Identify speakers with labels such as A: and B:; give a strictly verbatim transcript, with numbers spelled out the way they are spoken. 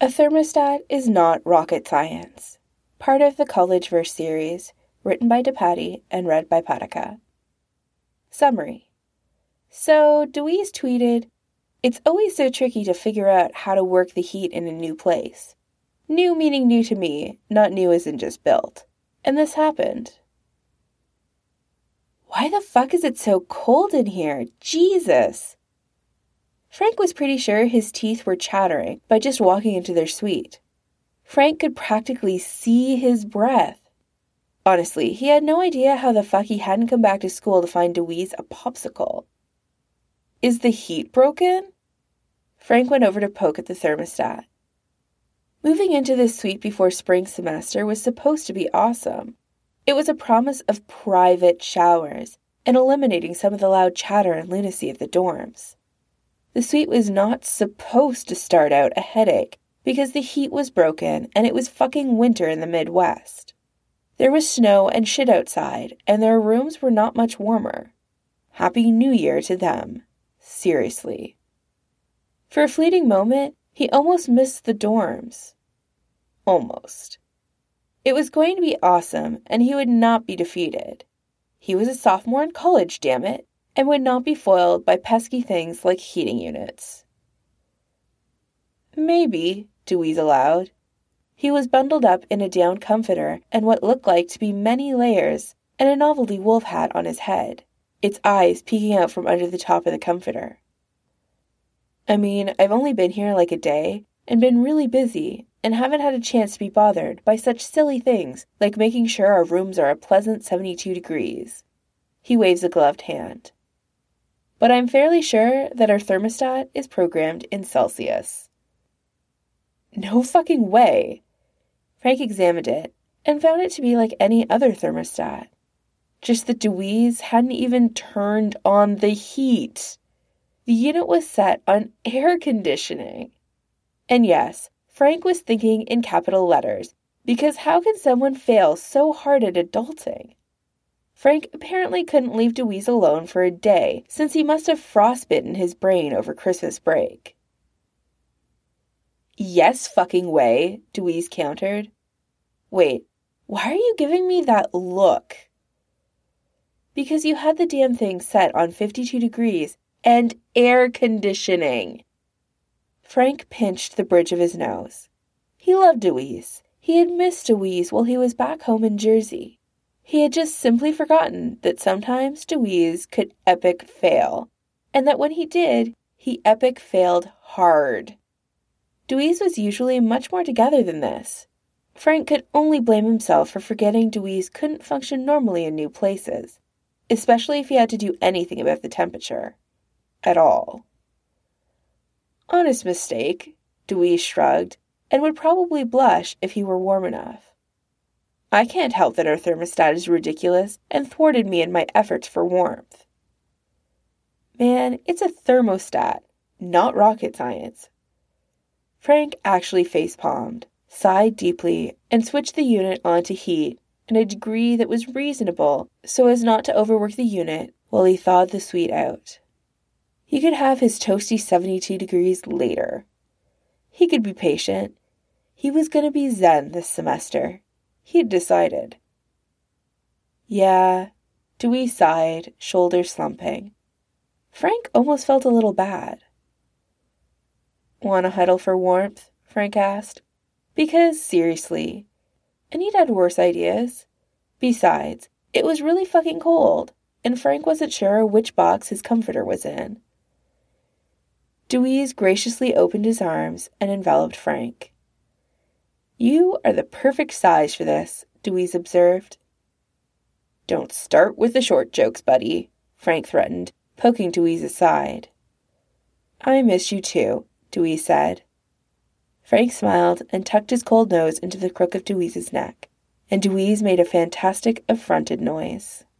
A: A thermostat is not rocket science. Part of the Collegeverse series, written by DePatty and read by Patika. Summary. So, Deweese tweeted, "It's always so tricky to figure out how to work the heat in a new place. New meaning new to me, not new as in just built. And this happened. Why the fuck is it so cold in here? Jesus!" Frank was pretty sure his teeth were chattering by just walking into their suite. Frank could practically see his breath. Honestly, he had no idea how the fuck he hadn't come back to school to find Deweese a popsicle. Is the heat broken? Frank went over to poke at the thermostat. Moving into this suite before spring semester was supposed to be awesome. It was a promise of private showers and eliminating some of the loud chatter and lunacy of the dorms. The suite was not supposed to start out a headache because the heat was broken and it was fucking winter in the Midwest. There was snow and shit outside, and their rooms were not much warmer. Happy New Year to them. Seriously. For a fleeting moment, he almost missed the dorms. Almost. It was going to be awesome, and he would not be defeated. He was a sophomore in college, damn it, and would not be foiled by pesky things like heating units. Maybe, Deweese allowed. He was bundled up in a down comforter and what looked like to be many layers, and a novelty wolf hat on his head, its eyes peeking out from under the top of the comforter. I mean, I've only been here like a day, and been really busy, and haven't had a chance to be bothered by such silly things like making sure our rooms are a pleasant seventy-two degrees. He waves a gloved hand. But I'm fairly sure that our thermostat is programmed in Celsius. No fucking way. Frank examined it and found it to be like any other thermostat. Just that Deweese hadn't even turned on the heat. The unit was set on air conditioning. And yes, Frank was thinking in capital letters, because how can someone fail so hard at adulting? Frank apparently couldn't leave Deweese alone for a day, since he must have frostbitten his brain over Christmas break. Yes fucking way, Deweese countered. Wait, why are you giving me that look? Because you had the damn thing set on fifty-two degrees and air conditioning. Frank pinched the bridge of his nose. He loved Deweese. He had missed Deweese while he was back home in Jersey. He had just simply forgotten that sometimes Deweese could epic fail, and that when he did, he epic failed hard. Deweese was usually much more together than this. Frank could only blame himself for forgetting Deweese couldn't function normally in new places, especially if he had to do anything about the temperature. At all. Honest mistake, Deweese shrugged, and would probably blush if he were warm enough. I can't help that our thermostat is ridiculous and thwarted me in my efforts for warmth. Man, it's a thermostat, not rocket science. Frank actually face-palmed, sighed deeply, and switched the unit onto heat in a degree that was reasonable so as not to overwork the unit while he thawed the suite out. He could have his toasty seventy-two degrees later. He could be patient. He was going to be zen this semester. He had decided. Yeah, Deweese sighed, shoulders slumping. Frank almost felt a little bad. Want to huddle for warmth? Frank asked. Because, seriously, and he'd had worse ideas. Besides, it was really fucking cold, and Frank wasn't sure which box his comforter was in. Deweese graciously opened his arms and enveloped Frank. You are the perfect size for this, Deweese observed. Don't start with the short jokes, buddy, Frank threatened, poking Deweese's side. I miss you too, Deweese said. Frank smiled and tucked his cold nose into the crook of Deweese's neck, and Deweese made a fantastic affronted noise.